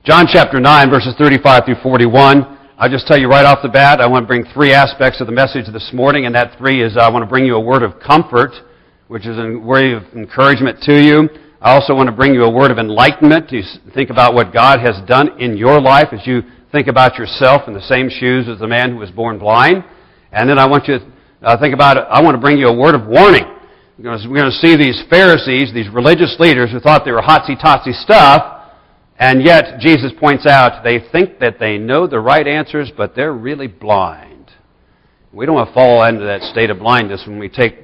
John chapter 9, verses 35 through 41. I'll just tell you right off the bat, I want to bring three aspects of the message this morning, and that three is I want to bring you a word of comfort, which is a word of encouragement to you. I also want to bring you a word of enlightenment to think about what God has done in your life as you think about yourself in the same shoes as the man who was born blind. And then I want you to think about it. I want to bring you a word of warning. We're going to see these Pharisees, these religious leaders who thought they were hotsy-totsy stuff, and yet Jesus points out they think that they know the right answers, but they're really blind. We don't want to fall into that state of blindness when we take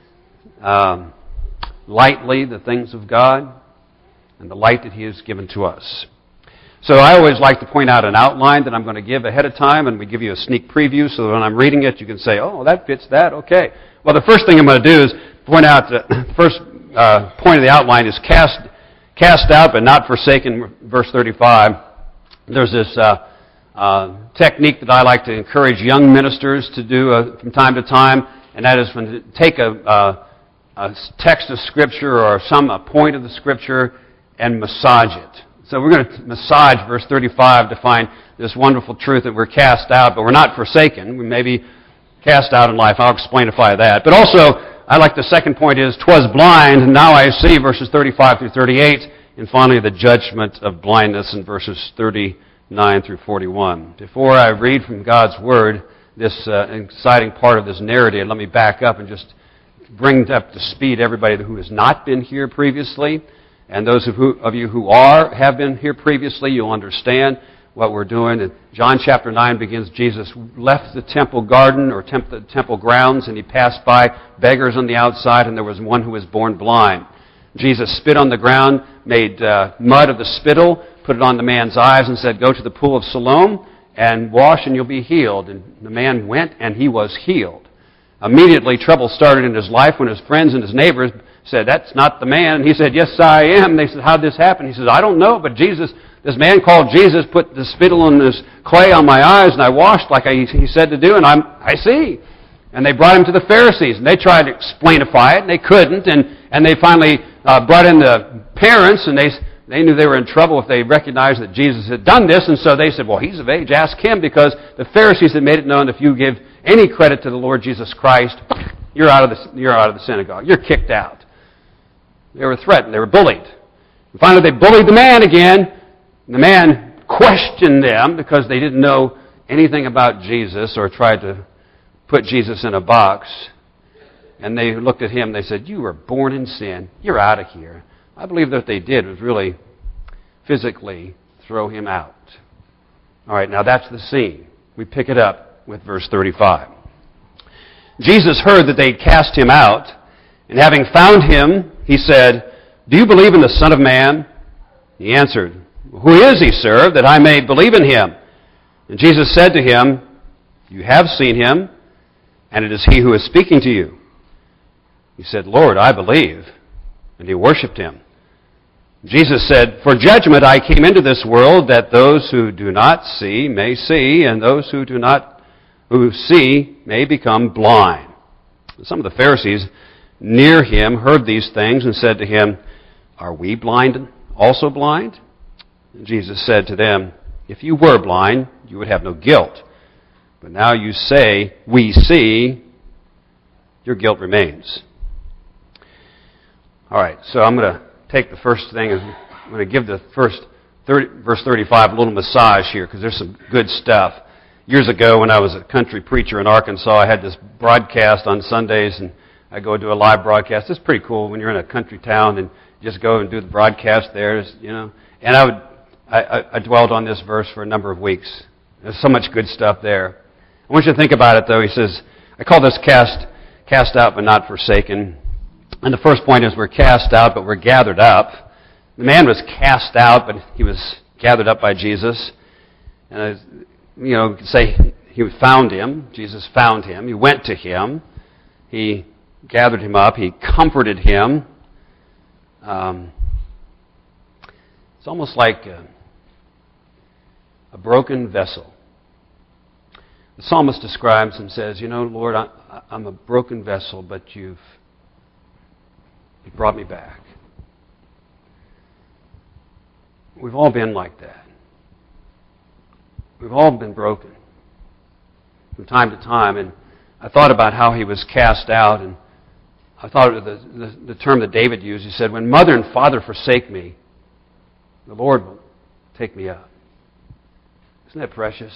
lightly the things of God and the light that He has given to us. So I always like to point out an outline that I'm going to give ahead of time, and we give you a sneak preview so that when I'm reading it, you can say, oh, that fits that, okay. Well, the first thing I'm going to do is point out the first point of the outline is cast out but not forsaken, verse 35. There's this technique that I like to encourage young ministers to do from time to time, and that is when to take a text of Scripture or a point of the Scripture and massage it. So we're going to massage verse 35 to find this wonderful truth that we're cast out, but we're not forsaken. We may be cast out in life. I'll explainify that. But also, I like the second point is, 'twas blind, and now I see, verses 35 through 38, and finally the judgment of blindness in verses 39 through 41. Before I read from God's Word, this exciting part of this narrative, let me back up and just bring up to speed everybody who has not been here previously. And those of you who have been here previously, you'll understand what we're doing. In John chapter 9 begins, Jesus left the temple garden or the temple grounds, and He passed by beggars on the outside, and there was one who was born blind. Jesus spit on the ground, made mud of the spittle, put it on the man's eyes, and said, go to the pool of Siloam and wash, and you'll be healed. And the man went, and he was healed. Immediately, trouble started in his life when his friends and his neighbors said, that's not the man. And he said, yes, I am. They said, how'd this happen? He says, I don't know, but this man called Jesus put the spittle and this clay on my eyes, and I washed like he said to do, and I see. And they brought him to the Pharisees, and they tried to explainify it, and they couldn't, and they finally brought in the parents, and they knew they were in trouble if they recognized that Jesus had done this, and so they said, well, he's of age, ask him, because the Pharisees had made it known if you give any credit to the Lord Jesus Christ, you're out of the synagogue. You're kicked out. They were threatened. They were bullied. And finally, they bullied the man again. And the man questioned them because they didn't know anything about Jesus or tried to put Jesus in a box. And they looked at him. They said, you were born in sin. You're out of here. I believe that what they did was really physically throw him out. All right, now that's the scene. We pick it up with verse 35. Jesus heard that they'd cast him out, and having found him, he said, do you believe in the Son of Man? He answered, who is he, sir, that I may believe in him? And Jesus said to him, you have seen him, and it is he who is speaking to you. He said, Lord, I believe. And he worshipped him. Jesus said, for judgment I came into this world, that those who do not see may see, and those who see may become blind. Some of the Pharisees near him heard these things and said to him, are we also blind? And Jesus said to them, if you were blind, you would have no guilt. But now you say, we see, your guilt remains. All right, so I'm going to take the first thing, and I'm going to give the verse 35 a little massage here, because there's some good stuff. Years ago, when I was a country preacher in Arkansas, I had this broadcast on Sundays, and I go do a live broadcast. It's pretty cool when you're in a country town and just go and do the broadcast there, you know. And I dwelled on this verse for a number of weeks. There's so much good stuff there. I want you to think about it, though. He says, I call this cast out but not forsaken. And the first point is we're cast out but we're gathered up. The man was cast out, but he was gathered up by Jesus. And, you know, you could say he found him. Jesus found him. He went to him. He gathered him up. He comforted him. It's almost like a broken vessel. The psalmist describes and says, you know, Lord, I'm a broken vessel, but you brought me back. We've all been like that. We've all been broken from time to time. And I thought about how he was cast out, and I thought of the term that David used. He said, when mother and father forsake me, the Lord will take me up. Isn't that precious?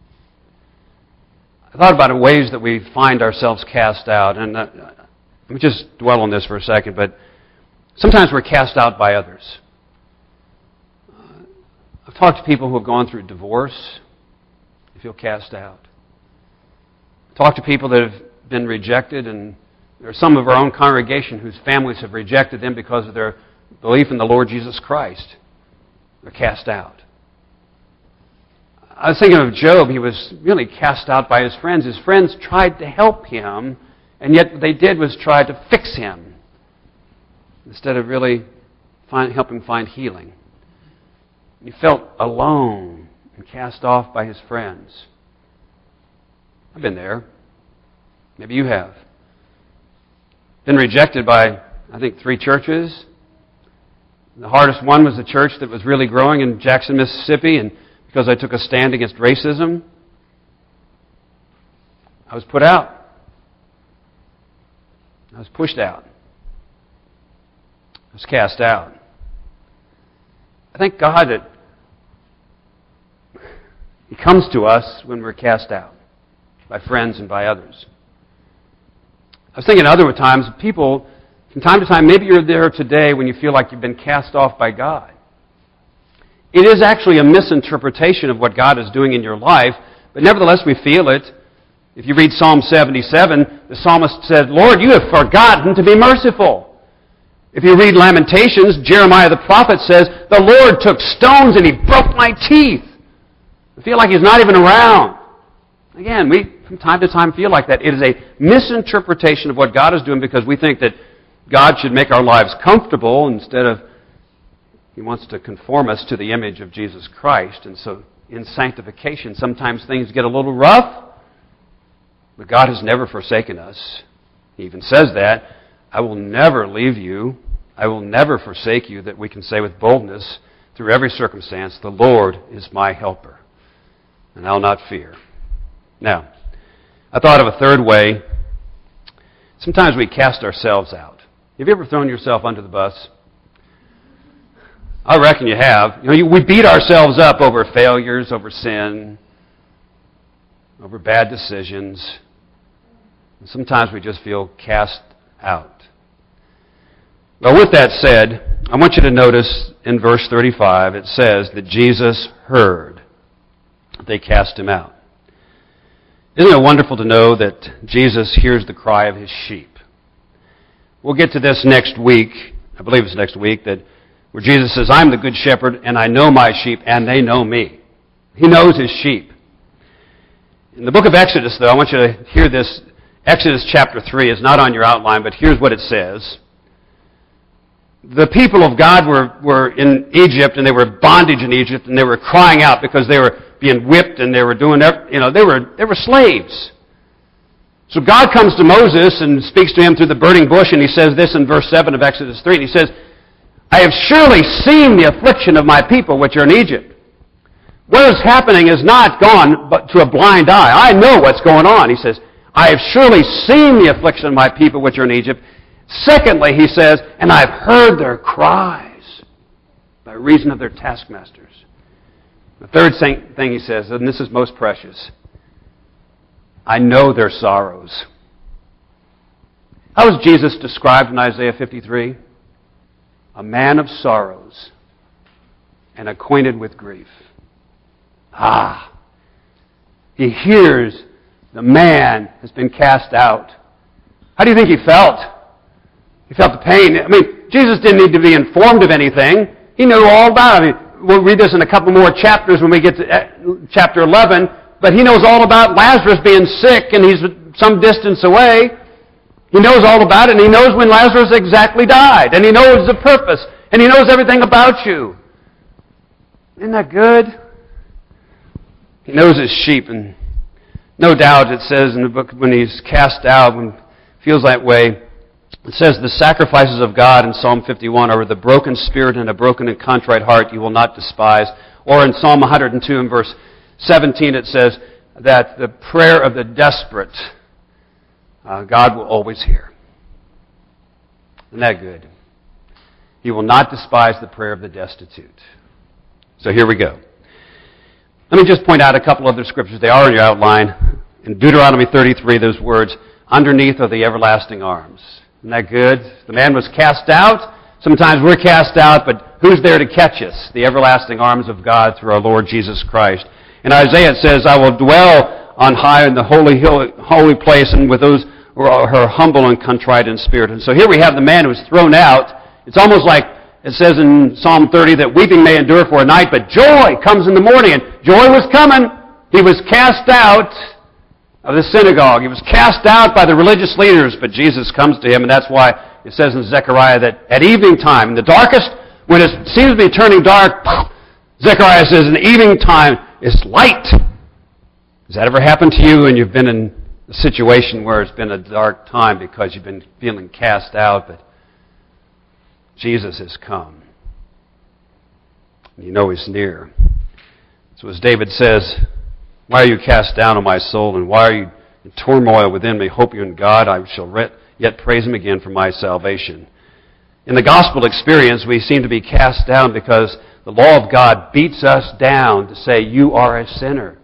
I thought about the ways that we find ourselves cast out, and let me just dwell on this for a second, but sometimes we're cast out by others. I've talked to people who have gone through divorce. They feel cast out. I've talked to people that have been rejected, and there are some of our own congregation whose families have rejected them because of their belief in the Lord Jesus Christ. They're cast out. I was thinking of Job. He was really cast out by his friends. His friends tried to help him, and yet what they did was try to fix him instead of really help him find healing. He felt alone and cast off by his friends. I've been there. Maybe you have. Been rejected by, I think, 3 churches. The hardest one was the church that was really growing in Jackson, Mississippi, and because I took a stand against racism, I was put out. I was pushed out. I was cast out. I thank God that He comes to us when we're cast out by friends and by others. I was thinking other times, people, from time to time, maybe you're there today when you feel like you've been cast off by God. It is actually a misinterpretation of what God is doing in your life, but nevertheless we feel it. If you read Psalm 77, the psalmist said, Lord, you have forgotten to be merciful. If you read Lamentations, Jeremiah the prophet says, the Lord took stones and He broke my teeth. I feel like He's not even around. Again, we from time to time feel like that. It is a misinterpretation of what God is doing because we think that God should make our lives comfortable instead of He wants to conform us to the image of Jesus Christ. And so in sanctification, sometimes things get a little rough, but God has never forsaken us. He even says that, I will never leave you. I will never forsake you, that we can say with boldness through every circumstance, the Lord is my helper, and I'll not fear. Now, I thought of a third way. Sometimes we cast ourselves out. Have you ever thrown yourself under the bus? I reckon you have. We beat ourselves up over failures, over sin, over bad decisions. And sometimes we just feel cast out. Well, with that said, I want you to notice in verse 35, it says that Jesus heard. They cast Him out. Isn't it wonderful to know that Jesus hears the cry of His sheep? We'll get to this next week. I believe it's next week, that where Jesus says, I'm the good shepherd, and I know my sheep, and they know me. He knows His sheep. In the book of Exodus, though, I want you to hear this. Exodus chapter 3 is not on your outline, but here's what it says. The people of God were in Egypt, and they were in bondage in Egypt, and they were crying out because they were being whipped, and they were doing, they were slaves. So God comes to Moses and speaks to him through the burning bush, and He says this in verse 7 of Exodus 3, and He says, I have surely seen the affliction of my people which are in Egypt. What is happening is not gone but to a blind eye. I know what's going on. He says, I have surely seen the affliction of my people which are in Egypt. Secondly, He says, and I've heard their cries by reason of their taskmasters. The third thing He says, and this is most precious, I know their sorrows. How was Jesus described in Isaiah 53? A man of sorrows and acquainted with grief. He hears the man has been cast out. How do you think he felt? He felt the pain. I mean, Jesus didn't need to be informed of anything. He knew all about it. I mean, we'll read this in a couple more chapters when we get to chapter 11, but he knows all about Lazarus being sick and he's some distance away. He knows all about it, and He knows when Lazarus exactly died, and He knows the purpose, and He knows everything about you. Isn't that good? He knows His sheep, and no doubt it says in the book when He's cast out, when He feels that way, it says the sacrifices of God in Psalm 51 are with a broken spirit and a broken and contrite heart you will not despise. Or in Psalm 102 and verse 17 it says that the prayer of the desperate, God will always hear. Isn't that good? He will not despise the prayer of the destitute. So here we go. Let me just point out a couple other scriptures. They are in your outline. In Deuteronomy 33, those words, underneath are the everlasting arms. Isn't that good? The man was cast out. Sometimes we're cast out, but who's there to catch us? The everlasting arms of God through our Lord Jesus Christ. In Isaiah it says, I will dwell on high in the holy place and with those who are humble and contrite in spirit. And so here we have the man who was thrown out. It's almost like it says in Psalm 30 that weeping may endure for a night, but joy comes in the morning. And joy was coming. He was cast out of the synagogue. He was cast out by the religious leaders, but Jesus comes to him, and that's why it says in Zechariah that at evening time, in the darkest, when it seems to be turning dark, Zechariah says in the evening time, it's light. Has that ever happened to you and you've been in a situation where it's been a dark time because you've been feeling cast out, but Jesus has come. You know He's near. So as David says, why are you cast down, O my soul, and why are you in turmoil within me? Hope you in God. I shall yet praise Him again for my salvation. In the gospel experience, we seem to be cast down because the law of God beats us down to say, you are a sinner.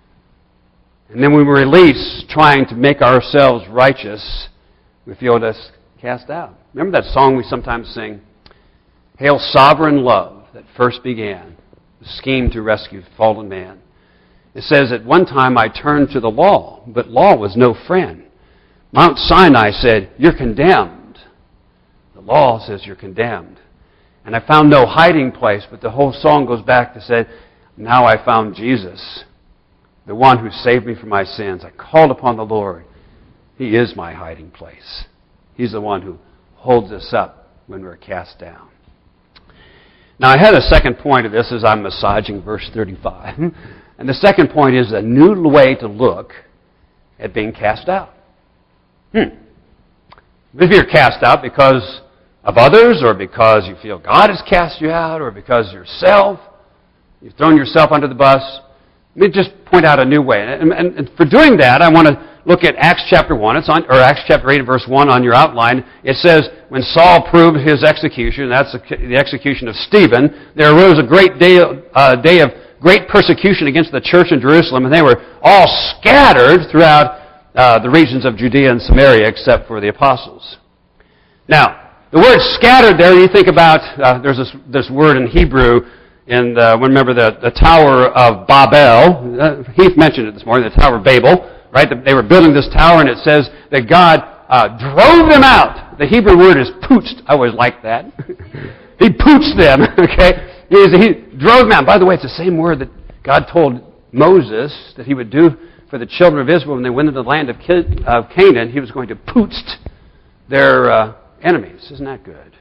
And then when we release trying to make ourselves righteous, we feel us cast out. Remember that song we sometimes sing? Hail sovereign love that first began, the scheme to rescue fallen man. It says, at one time I turned to the law, but law was no friend. Mount Sinai said, you're condemned. The law says you're condemned. And I found no hiding place, but the whole song goes back to say, now I found Jesus, the one who saved me from my sins. I called upon the Lord. He is my hiding place. He's the one who holds us up when we're cast down. Now, I had a second point of this as I'm massaging verse 35. And the second point is a new way to look at being cast out. If you're cast out because of others, or because you feel God has cast you out, or because yourself, you've thrown yourself under the bus, let me just point out a new way. And for doing that, I want to look at Acts chapter 1. It's on, or Acts chapter 8 and verse 1 on your outline. It says, when Saul proved his execution, that's the execution of Stephen, there arose a great day of great persecution against the church in Jerusalem, and they were all scattered throughout the regions of Judea and Samaria, except for the apostles. Now, the word scattered there, you think about, there's this word in Hebrew, and remember the Tower of Babel. Heath mentioned it this morning, the Tower of Babel, right? They were building this tower, and it says that God drove them out. The Hebrew word is pooched. I always liked that. He pooched them, okay? He drove them out. By the way, it's the same word that God told Moses that He would do for the children of Israel when they went into the land of Canaan. He was going to pooch their enemies. Isn't that good?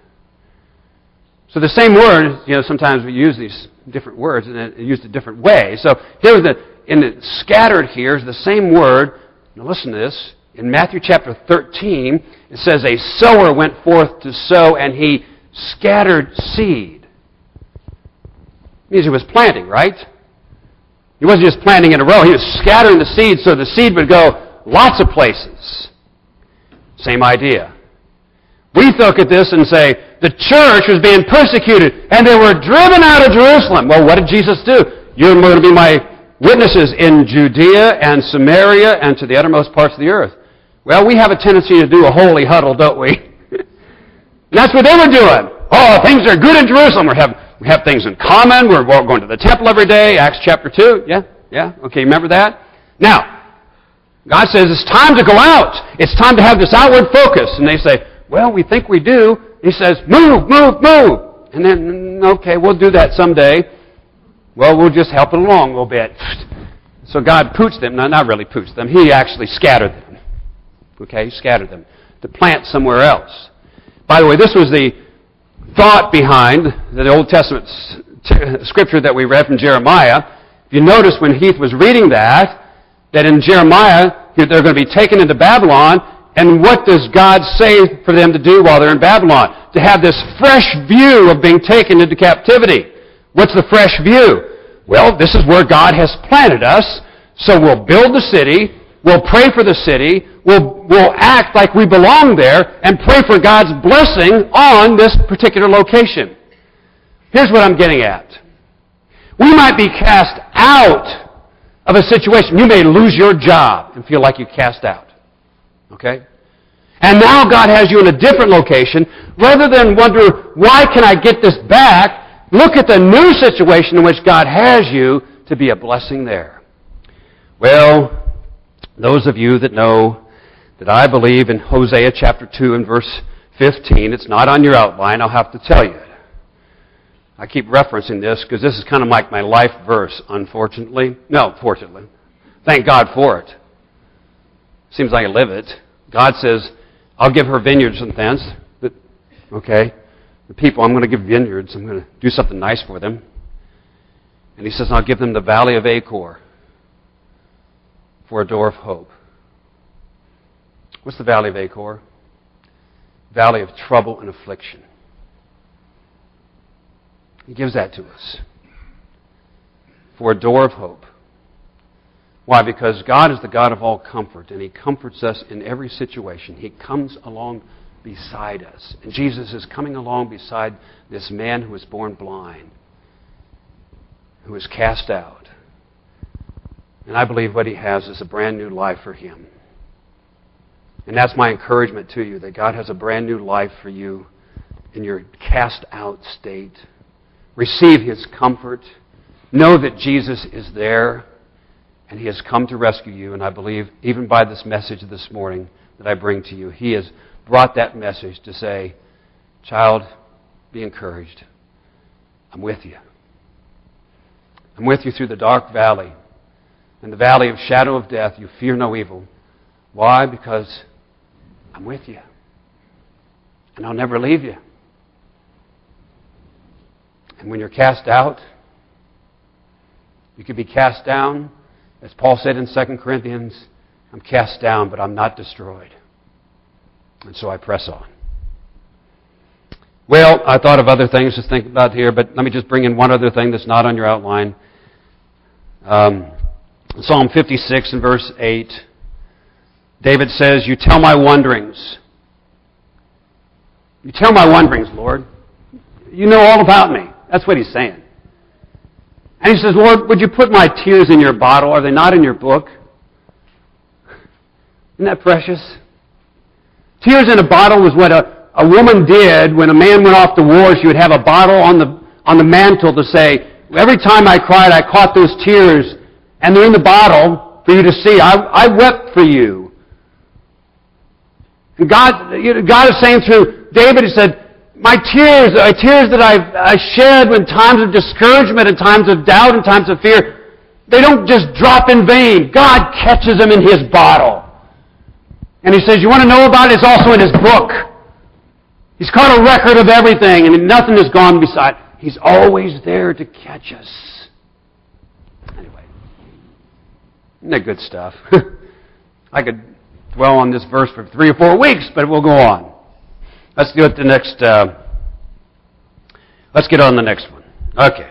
So the same word, sometimes we use these different words and it's used a different way. So here's in the scattered here is the same word. Now listen to this. In Matthew chapter 13, it says, a sower went forth to sow, and he scattered seed. It means he was planting, right? He wasn't just planting in a row. He was scattering the seed so the seed would go lots of places. Same idea. We look at this and say, the church was being persecuted, and they were driven out of Jerusalem. Well, what did Jesus do? You're going to be my witnesses in Judea and Samaria and to the uttermost parts of the earth. Well, we have a tendency to do a holy huddle, don't we? That's what they were doing. Oh, things are good in Jerusalem. We have things in common. We're going to the temple every day. Acts chapter 2. Yeah. Okay, remember that? Now, God says it's time to go out. It's time to have this outward focus. And they say, well, we think we do. He says, move. And then, okay, we'll do that someday. Well, we'll just help it along a little bit. So God pooched them. No, not really pooched them. He actually scattered them. Okay, he scattered them to plant somewhere else. By the way, this was the thought behind the Old Testament scripture that we read from Jeremiah. If you notice when Heath was reading that in Jeremiah, they're going to be taken into Babylon, and what does God say for them to do while they're in Babylon? To have this fresh view of being taken into captivity. What's the fresh view? well, this is where God has planted us, so we'll build the city, we'll pray for the city, we'll act like we belong there, and pray for God's blessing on this particular location. Here's what I'm getting at. We might be cast out of a situation. You may lose your job and feel like you're cast out. Okay? And now God has you in a different location. Rather than wonder, why can I get this back? Look at the new situation in which God has you to be a blessing there. Well, those of you that know that I believe in Hosea chapter 2 and verse 15, it's not on your outline, I'll have to tell you. I keep referencing this because this is kind of like my life verse, unfortunately. No, fortunately. Thank God for it. Seems like I live it. God says, I'll give her vineyards and thence. But, okay, the people I'm going to give vineyards, I'm going to do something nice for them. And He says, I'll give them the valley of Achor for a door of hope. What's the valley of Achor? Valley of trouble and affliction. He gives that to us for a door of hope. Why? Because God is the God of all comfort, and He comforts us in every situation. He comes along beside us. And Jesus is coming along beside this man who was born blind, who was cast out. And I believe what He has is a brand new life for him. And that's my encouragement to you, that God has a brand new life for you in your cast out state. Receive His comfort. Know that Jesus is there and He has come to rescue you. And I believe, even by this message this morning that I bring to you, He has brought that message to say, child, be encouraged. I'm with you. I'm with you through the dark valley. In the valley of shadow of death, you fear no evil. Why? Because I'm with you. And I'll never leave you. And when you're cast out, you can be cast down. As Paul said in 2 Corinthians, I'm cast down, but I'm not destroyed. And so I press on. Well, I thought of other things to think about here, but let me just bring in one other thing that's not on your outline. Psalm 56 and verse 8, David says, you tell my wanderings. You tell my wanderings, Lord. You know all about me. That's what he's saying. And he says, Lord, would you put my tears in your bottle? Are they not in your book? Isn't that precious? Tears in a bottle was what a woman did when a man went off to war. She would have a bottle on the mantle to say, every time I cried, I caught those tears, and they're in the bottle for you to see. I wept for you. And God is saying through David, He said, my tears that I shed in times of discouragement, in times of doubt, in times of fear, they don't just drop in vain. God catches them in His bottle. And He says, you want to know about it? It's also in His book. He's caught a record of everything, and nothing has gone beside. He's always there to catch us. Anyway, isn't that good stuff? I could dwell on this verse for 3 or 4 weeks, but we'll go on. Let's do it the next. Let's get on the next one. Okay.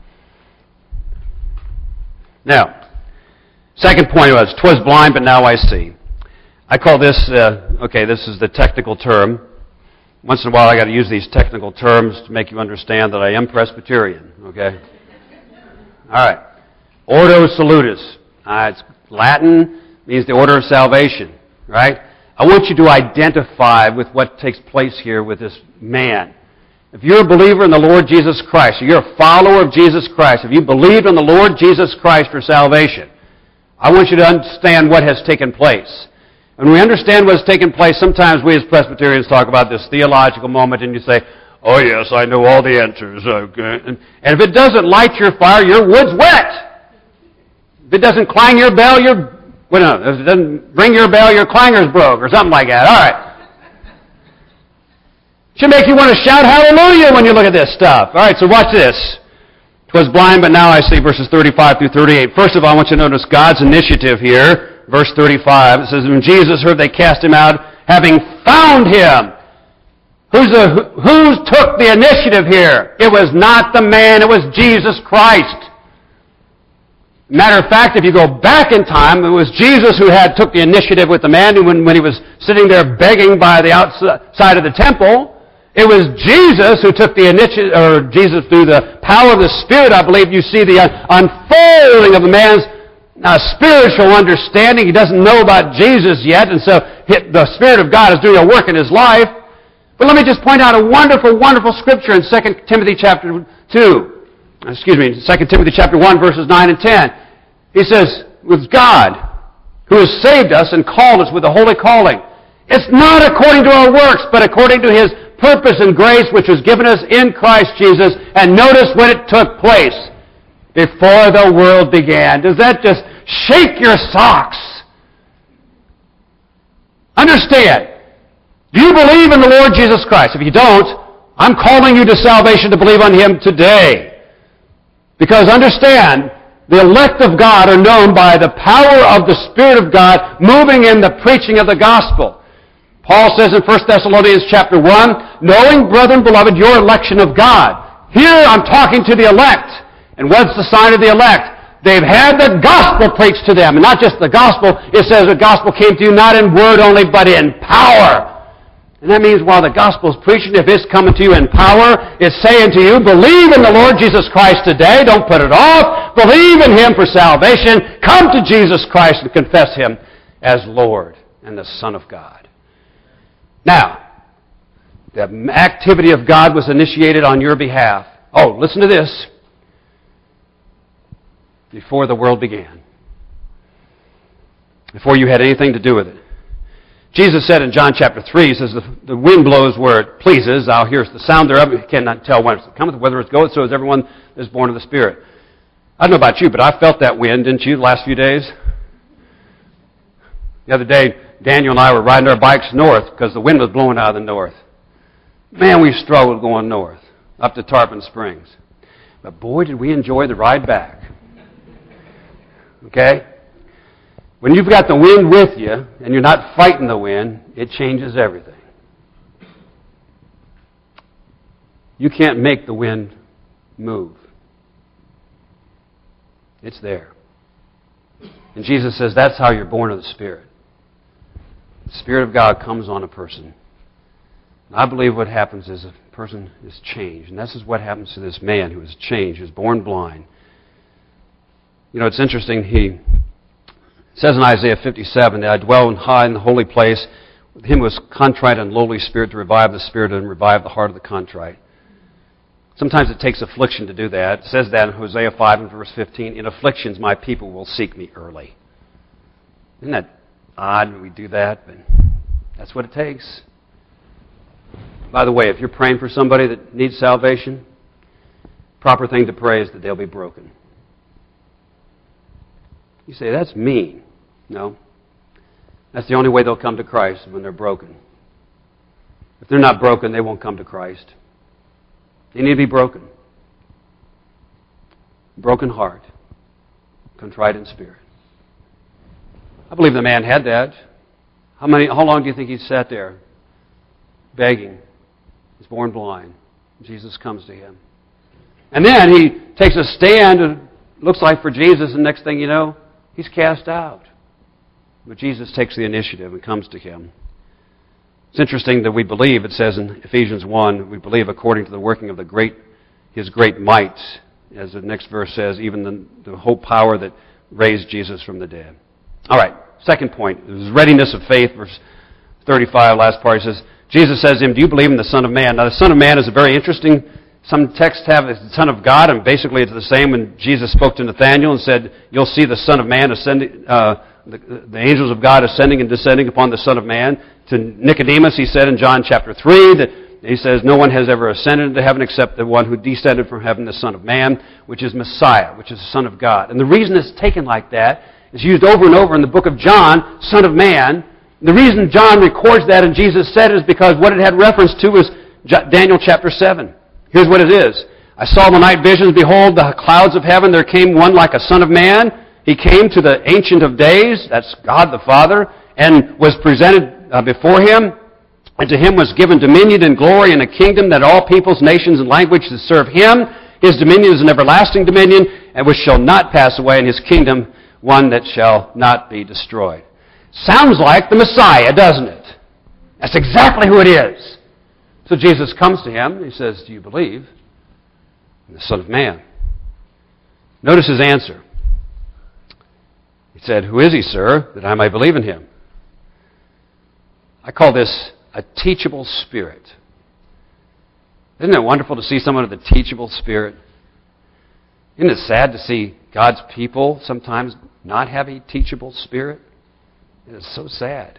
Now, second point was, 'twas blind, but now I see. I call this, this is the technical term. Once in a while I got to use these technical terms to make you understand that I am Presbyterian, okay? All right. Ordo salutis. It's Latin, means the order of salvation, right? I want you to identify with what takes place here with this man. If you're a believer in the Lord Jesus Christ, or you're a follower of Jesus Christ, if you believe in the Lord Jesus Christ for salvation, I want you to understand what has taken place. When we understand what has taken place, sometimes we as Presbyterians talk about this theological moment and you say, oh yes, I know all the answers. Okay. And if it doesn't light your fire, your wood's wet. If it doesn't clang your bell, if it doesn't ring your bell, your clanger's broke, or something like that. All right. Should make you want to shout hallelujah when you look at this stuff. All right, so watch this. 'Twas blind, but now I see, verses 35 through 38. First of all, I want you to notice God's initiative here. Verse 35, it says, when Jesus heard they cast him out, having found him. Who took the initiative here? It was not the man, it was Jesus Christ. Matter of fact, if you go back in time, it was Jesus who took the initiative with the man when he was sitting there begging by the outside of the temple. It was Jesus who took the initiative, or Jesus through the power of the Spirit, I believe you see the unfolding of a man's spiritual understanding. He doesn't know about Jesus yet, and so the Spirit of God is doing a work in his life. But let me just point out a wonderful, wonderful scripture in 2 Timothy chapter 2. 2 Timothy chapter 1, verses 9 and 10. He says, with God, who has saved us and called us with a holy calling. It's not according to our works, but according to His purpose and grace which was given us in Christ Jesus. And notice when it took place. Before the world began. Does that just shake your socks? Understand. Do you believe in the Lord Jesus Christ? If you don't, I'm calling you to salvation to believe on Him today. Because understand, the elect of God are known by the power of the Spirit of God moving in the preaching of the gospel. Paul says in 1 Thessalonians chapter 1, knowing, brethren, beloved, your election of God. Here I'm talking to the elect. And what's the sign of the elect? They've had the gospel preached to them. And not just the gospel, it says the gospel came to you not in word only, but in power. And that means while the gospel is preaching, if it's coming to you in power, it's saying to you, believe in the Lord Jesus Christ today. Don't put it off. Believe in Him for salvation. Come to Jesus Christ and confess Him as Lord and the Son of God. Now, the activity of God was initiated on your behalf. Oh, listen to this. Before the world began. Before you had anything to do with it. Jesus said in John chapter 3, He says, the wind blows where it pleases. Thou hearest the sound thereof. You cannot tell whence it cometh, whether it goeth. So is everyone that is born of the Spirit. I don't know about you, but I felt that wind, didn't you, the last few days? The other day, Daniel and I were riding our bikes north because the wind was blowing out of the north. Man, we struggled going north, up to Tarpon Springs. But boy, did we enjoy the ride back. Okay? When you've got the wind with you, and you're not fighting the wind, it changes everything. You can't make the wind move. It's there. And Jesus says that's how you're born of the Spirit. The Spirit of God comes on a person. And I believe what happens is a person is changed. And this is what happens to this man who is changed, who is born blind. You know, it's interesting, He says in Isaiah 57 that I dwell high in the holy place with Him who is contrite and lowly spirit to revive the spirit and revive the heart of the contrite. Sometimes it takes affliction to do that. It says that in Hosea 5 and verse 15, in afflictions my people will seek me early. Isn't that odd when we do that? But that's what it takes. By the way, if you're praying for somebody that needs salvation, proper thing to pray is that they'll be broken. You say, that's mean. No. That's the only way they'll come to Christ, when they're broken. If they're not broken, they won't come to Christ. They need to be broken. Broken heart. Contrite in spirit. I believe the man had that. How long do you think he sat there begging? He's born blind. Jesus comes to him. And then he takes a stand, it looks like for Jesus, and next thing you know, he's cast out. But Jesus takes the initiative and comes to him. It's interesting that we believe, it says in Ephesians 1, we believe according to the working of His great might, as the next verse says, even the whole power that raised Jesus from the dead. All right, second point, is readiness of faith, verse 35, last part, he says, Jesus says to him, do you believe in the Son of Man? Now, the Son of Man is a very interesting, some texts have the Son of God, and basically it's the same when Jesus spoke to Nathanael and said, you'll see the Son of Man ascending, the angels of God ascending and descending upon the Son of Man. To Nicodemus, he said in John chapter 3, that he says, no one has ever ascended into heaven except the one who descended from heaven, the Son of Man, which is Messiah, which is the Son of God. And the reason it's taken like that is used over and over in the book of John, Son of Man. And the reason John records that and Jesus said it is because what it had reference to was Daniel chapter 7. Here's what it is. I saw the night visions, behold, the clouds of heaven, there came one like a Son of Man. He came to the Ancient of Days, that's God the Father, and was presented before Him. And to Him was given dominion and glory and a kingdom that all peoples, nations, and languages serve Him. His dominion is an everlasting dominion, and which shall not pass away, and His kingdom one that shall not be destroyed. Sounds like the Messiah, doesn't it? That's exactly who it is. So Jesus comes to him, and He says, do you believe in the Son of Man? Notice His answer. He said, who is He, sir, that I may believe in Him? I call this a teachable spirit. Isn't it wonderful to see someone with a teachable spirit? Isn't it sad to see God's people sometimes not have a teachable spirit? It is so sad.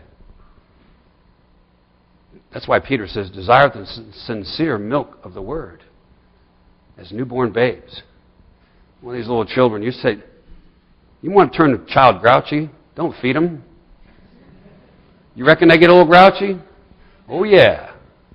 That's why Peter says, desire the sincere milk of the Word as newborn babes. One of these little children, you say, you want to turn a child grouchy? Don't feed them. You reckon they get a little grouchy? Oh, yeah.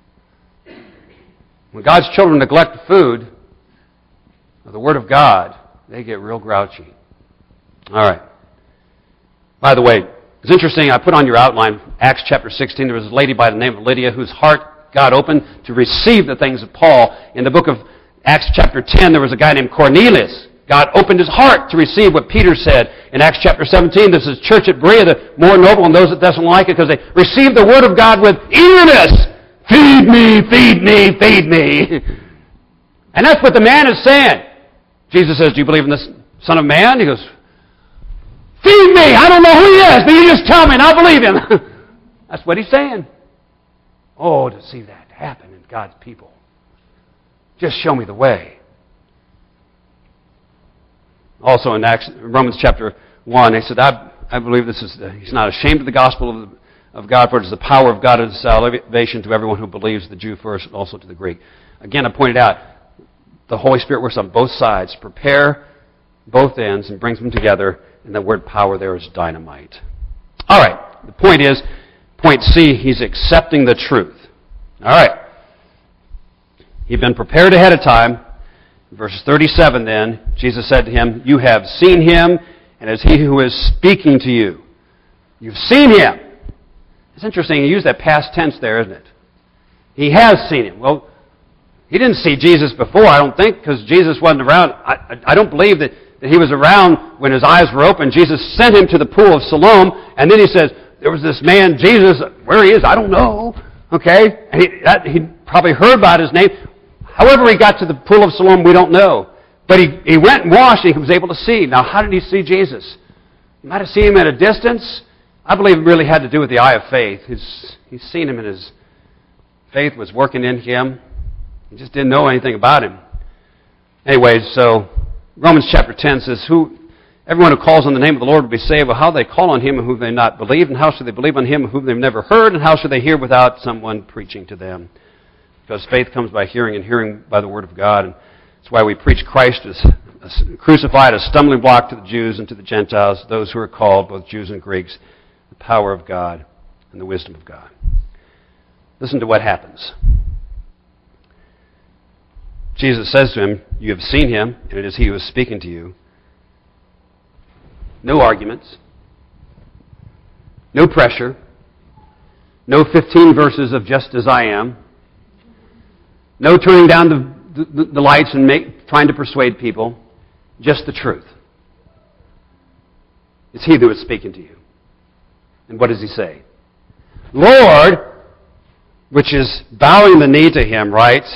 When God's children neglect the food of the Word of God, they get real grouchy. All right. By the way, it's interesting, I put on your outline, Acts chapter 16, there was a lady by the name of Lydia whose heart God opened to receive the things of Paul. In the book of Acts chapter 10, there was a guy named Cornelius. God opened his heart to receive what Peter said. In Acts chapter 17, this is church at Berea, the more noble, and those at Thessalonica, because they received the Word of God with eagerness. Feed me, feed me, feed me. And that's what the man is saying. Jesus says, do you believe in the Son of Man? He goes, feed me. I don't know who He is, but you just tell me and I'll believe Him. That's what He's saying. Oh, to see that happen in God's people. Just show me the way. Also in Romans chapter 1, he said, I believe this is, He's not ashamed of the gospel of God, for it is the power of God unto salvation to everyone who believes, the Jew first, and also to the Greek. Again, I pointed out, the Holy Spirit works on both sides, prepare both ends, and brings them together, and the word power there is dynamite. All right, the point is, point C, He's accepting the truth. All right. He'd been prepared ahead of time. Verse 37 then, Jesus said to him, you have seen Him, and it is He who is speaking to you. You've seen Him. It's interesting, He used that past tense there, isn't it? He has seen Him. Well, he didn't see Jesus before, I don't think, because Jesus wasn't around. I don't believe that He was around when His eyes were open. Jesus sent Him to the pool of Siloam, and then He says, there was this man, Jesus, where he is, I don't know. Okay? And he probably heard about His name. However he got to the pool of Siloam, we don't know. But he went and washed and he was able to see. Now, how did he see Jesus? He might have seen Him at a distance. I believe it really had to do with the eye of faith. He's seen Him and His faith was working in him. He just didn't know anything about Him. Anyway, so Romans chapter 10 says, everyone who calls on the name of the Lord will be saved. Well, how they call on Him whom they not believe, and how should they believe on Him whom they've never heard, and how should they hear without someone preaching to them? Because faith comes by hearing, and hearing by the Word of God. And that's why we preach Christ as crucified, a stumbling block to the Jews and to the Gentiles, those who are called, both Jews and Greeks, the power of God and the wisdom of God. Listen to what happens. Jesus says to him, you have seen Him, and it is He who is speaking to you. No arguments. No pressure. No 15 verses of just as I am. No turning down the lights and trying to persuade people. Just the truth. It's He who is speaking to you. And what does He say? Lord, which is bowing the knee to Him, writes,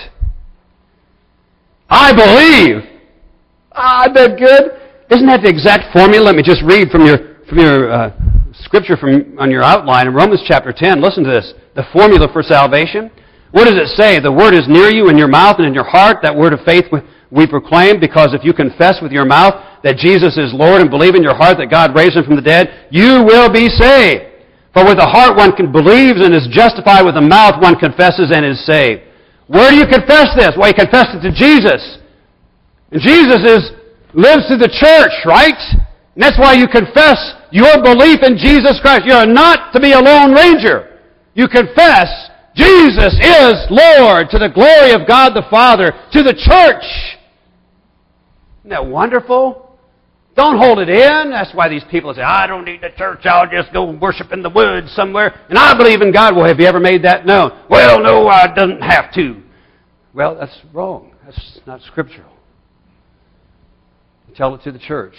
I believe. Isn't that good? Isn't that the exact formula? Let me just read from your scripture on your outline in Romans chapter 10. Listen to this. The formula for salvation. What does it say? The Word is near you in your mouth and in your heart. That word of faith we proclaim, because if you confess with your mouth that Jesus is Lord and believe in your heart that God raised Him from the dead, you will be saved. For with the heart one believes and is justified, with the mouth one confesses and is saved. Where do you confess this? Well, you confess it to Jesus. And Jesus lives through the church, right? And that's why you confess your belief in Jesus Christ. You are not to be a lone ranger. You confess Jesus is Lord, to the glory of God the Father, to the church. Isn't that wonderful? Don't hold it in. That's why these people say, I don't need the church. I'll just go worship in the woods somewhere. And I believe in God. Well, have you ever made that known? Well, no, I don't have to. Well, that's wrong. That's not scriptural. tell it to the church.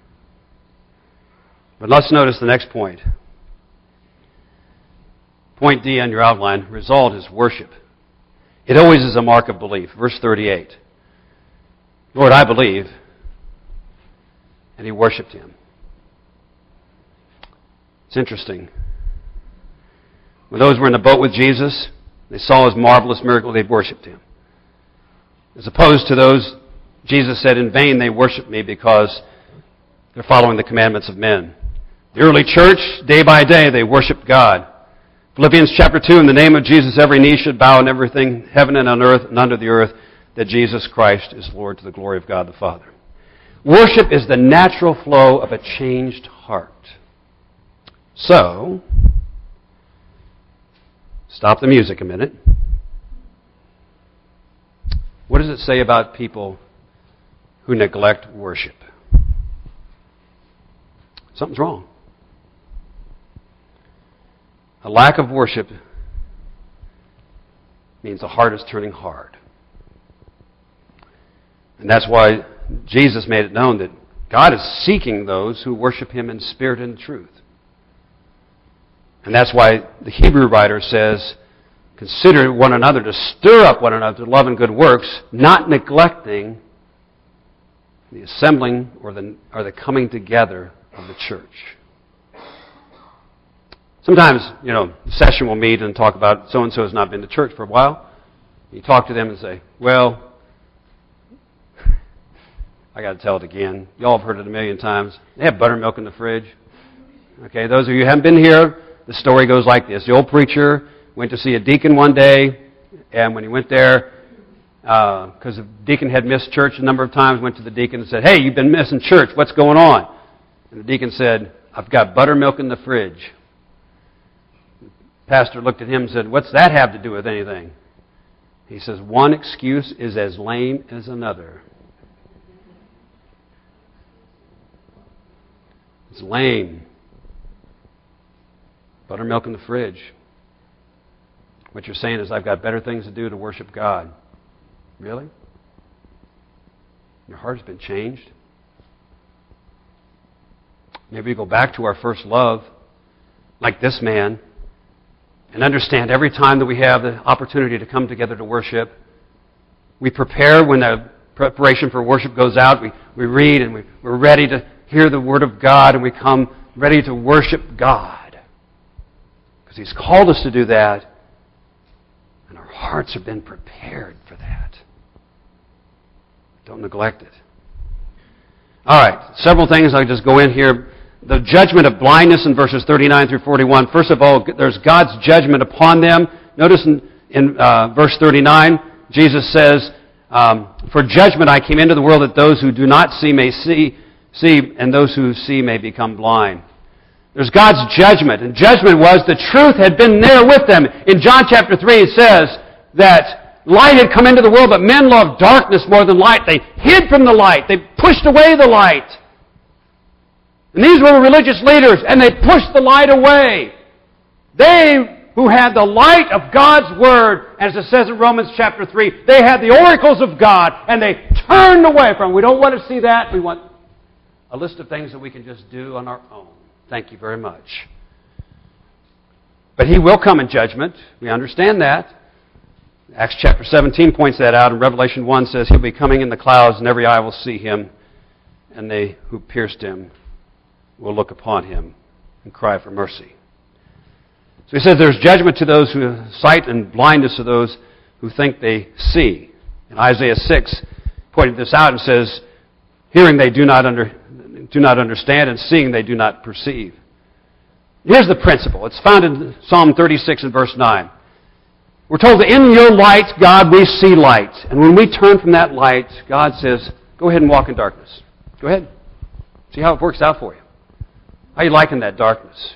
But let's notice the next point. Point D on your outline, result is worship. It always is a mark of belief. Verse 38. Lord, I believe. And he worshiped him. It's interesting. When those were in the boat with Jesus, they saw his marvelous miracle, they worshipped him. As opposed to those, Jesus said, in vain they worship me because they're following the commandments of men. The early church, day by day, they worshiped God. Philippians chapter 2, in the name of Jesus, every knee should bow in everything, heaven and on earth and under the earth, that Jesus Christ is Lord to the glory of God the Father. Worship is the natural flow of a changed heart. So, stop the music a minute. What does it say about people who neglect worship? Something's wrong. A lack of worship means the heart is turning hard. And that's why Jesus made it known that God is seeking those who worship him in spirit and truth. And that's why the Hebrew writer says, consider one another to stir up one another to love and good works, not neglecting the assembling or the coming together of the church. Sometimes, the session will meet and talk about so-and-so has not been to church for a while. You talk to them and say, well, I got to tell it again. You all have heard it a million times. They have buttermilk in the fridge. Okay, those of you who haven't been here, the story goes like this. The old preacher went to see a deacon one day, and when he went there, because the deacon had missed church a number of times, went to the deacon and said, hey, you've been missing church. What's going on? And the deacon said, I've got buttermilk in the fridge. The pastor looked at him and said, what's that have to do with anything? He says, one excuse is as lame as another. It's lame. Buttermilk in the fridge. What you're saying is, I've got better things to do to worship God. Really? Your heart's been changed? Maybe we go back to our first love, like this man, and understand every time that we have the opportunity to come together to worship, we prepare when the preparation for worship goes out. We read and we're ready to hear the Word of God, and we come ready to worship God. Because He's called us to do that, and our hearts have been prepared for that. Don't neglect it. All right, several things. I'll just go in here. The judgment of blindness in verses 39 through 41. First of all, there's God's judgment upon them. Notice in verse 39, Jesus says, for judgment I came into the world that those who do not see may see, and those who see may become blind. There's God's judgment. And judgment was the truth had been there with them. In John chapter 3 it says that light had come into the world, but men loved darkness more than light. They hid from the light. They pushed away the light. And these were the religious leaders, and they pushed the light away. They who had the light of God's Word, as it says in Romans chapter 3, they had the oracles of God, and they turned away from it. We don't want to see that. We want a list of things that we can just do on our own. Thank you very much. But He will come in judgment. We understand that. Acts chapter 17 points that out, and Revelation 1 says He'll be coming in the clouds, and every eye will see Him, and they who pierced Him will look upon Him and cry for mercy. So He says there's judgment to those who sight and blindness to those who think they see. And Isaiah 6 pointed this out and says, hearing they do not understand, and seeing they do not perceive. Here's the principle. It's found in Psalm 36 and verse 9. We're told that in your light, God, we see light. And when we turn from that light, God says, go ahead and walk in darkness. Go ahead. See how it works out for you. How you liking that darkness?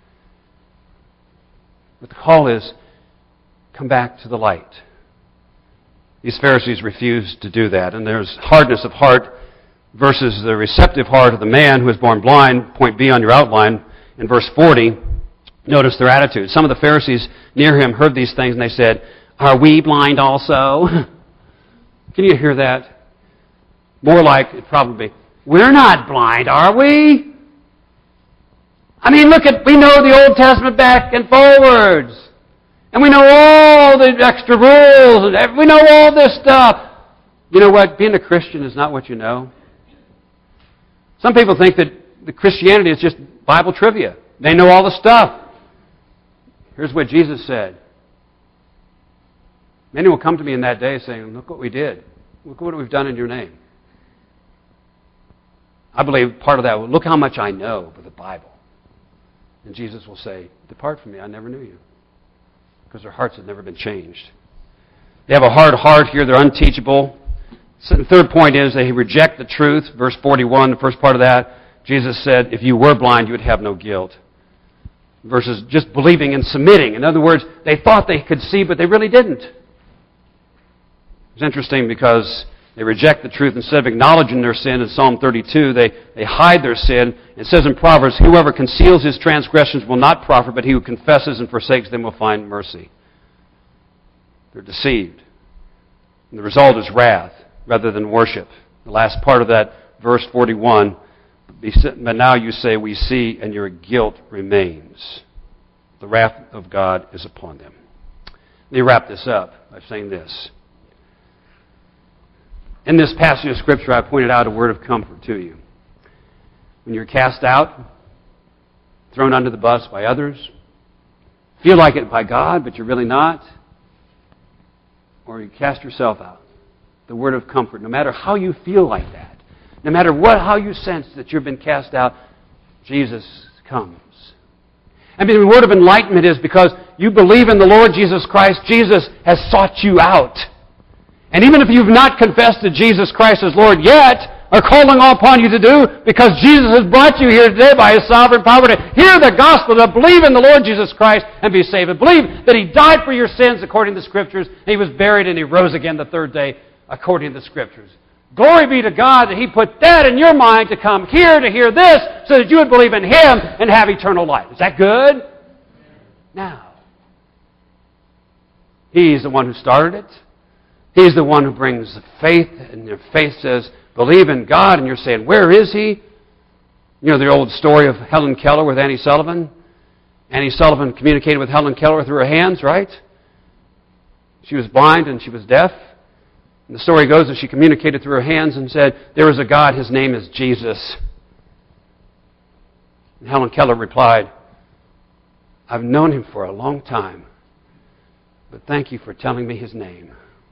But the call is, come back to the light. These Pharisees refused to do that. And there's hardness of heart versus the receptive heart of the man who is born blind. Point B on your outline. In verse 40, notice their attitude. Some of the Pharisees near Him heard these things and they said, are we blind also? Can you hear that? More like, it probably, We're not blind, are we? I mean, we know the Old Testament back and forwards. And we know all the extra rules. And we know all this stuff. You know what? Being a Christian is not what you know. Some people think that the Christianity is just Bible trivia. They know all the stuff. Here's what Jesus said. Many will come to me in that day saying, look what we did. Look what we've done in your name. I believe part of that, look how much I know of the Bible. And Jesus will say, depart from me, I never knew you. Because their hearts have never been changed. They have a hard heart here. They're unteachable. So the third point is they reject the truth. Verse 41, the first part of that, Jesus said, if you were blind, you would have no guilt. Versus just believing and submitting. In other words, they thought they could see, but they really didn't. It's interesting because they reject the truth. Instead of acknowledging their sin in Psalm 32, they hide their sin. It says in Proverbs, whoever conceals his transgressions will not profit, but he who confesses and forsakes them will find mercy. They're deceived. And the result is wrath rather than worship. The last part of that, verse 41, but now you say, we see, and your guilt remains. The wrath of God is upon them. Let me wrap this up by saying this. In this passage of Scripture, I pointed out a word of comfort to you. When you're cast out, thrown under the bus by others, feel like it by God, but you're really not, or you cast yourself out, the word of comfort, no matter how you feel like that, no matter how you sense that you've been cast out, Jesus comes. I mean, the word of enlightenment is because you believe in the Lord Jesus Christ, Jesus has sought you out. And even if you've not confessed to Jesus Christ as Lord yet, are calling upon you to do, because Jesus has brought you here today by His sovereign power to hear the gospel, to believe in the Lord Jesus Christ and be saved. And believe that He died for your sins according to the Scriptures, and He was buried and He rose again the third day according to the Scriptures. Glory be to God that He put that in your mind to come here to hear this so that you would believe in Him and have eternal life. Is that good? Now, He's the one who started it. He's the one who brings the faith, and your faith says, believe in God, and you're saying, where is He? You know the old story of Helen Keller with Annie Sullivan? Annie Sullivan communicated with Helen Keller through her hands, right? She was blind and she was deaf. And the story goes that she communicated through her hands and said, there is a God, His name is Jesus. And Helen Keller replied, I've known Him for a long time, but thank you for telling me His name.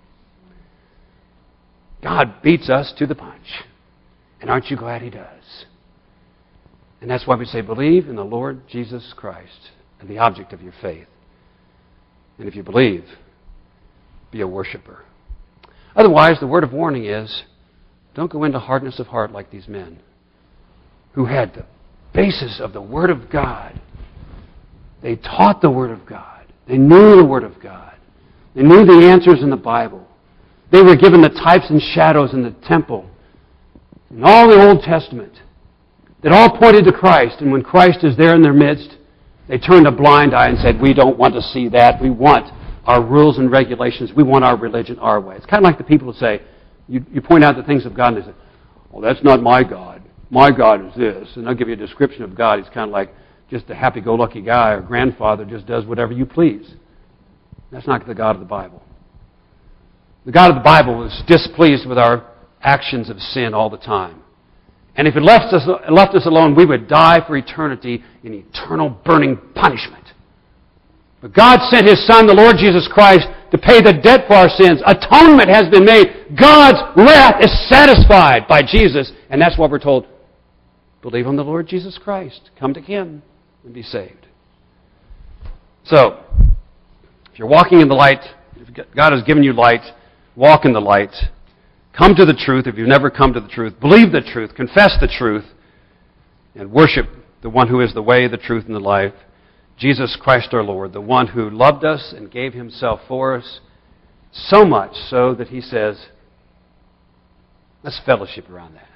God beats us to the punch. And aren't you glad He does? And that's why we say, believe in the Lord Jesus Christ and the object of your faith. And if you believe, be a worshiper. Otherwise, the word of warning is, don't go into hardness of heart like these men who had the basis of the Word of God. They taught the Word of God. They knew the Word of God. They knew the answers in the Bible. They were given the types and shadows in the temple, in all the Old Testament, that all pointed to Christ. And when Christ is there in their midst, they turned a blind eye and said, we don't want to see that. We want our rules and regulations. We want our religion our way. It's kind of like the people who say, you point out the things of God and they say, well, that's not my God. My God is this. And they'll give you a description of God. He's kind of like just a happy-go-lucky guy or grandfather, just does whatever you please. That's not the God of the Bible. The God of the Bible is displeased with our actions of sin all the time. And if it left us alone, we would die for eternity in eternal burning punishment. But God sent His Son, the Lord Jesus Christ, to pay the debt for our sins. Atonement has been made. God's wrath is satisfied by Jesus. And that's what we're told. Believe on the Lord Jesus Christ. Come to Him and be saved. So, if you're walking in the light, if God has given you light, walk in the light. Come to the truth if you've never come to the truth. Believe the truth. Confess the truth. And worship the one who is the way, the truth, and the life. Jesus Christ our Lord, the one who loved us and gave Himself for us, so much so that He says, let's fellowship around that.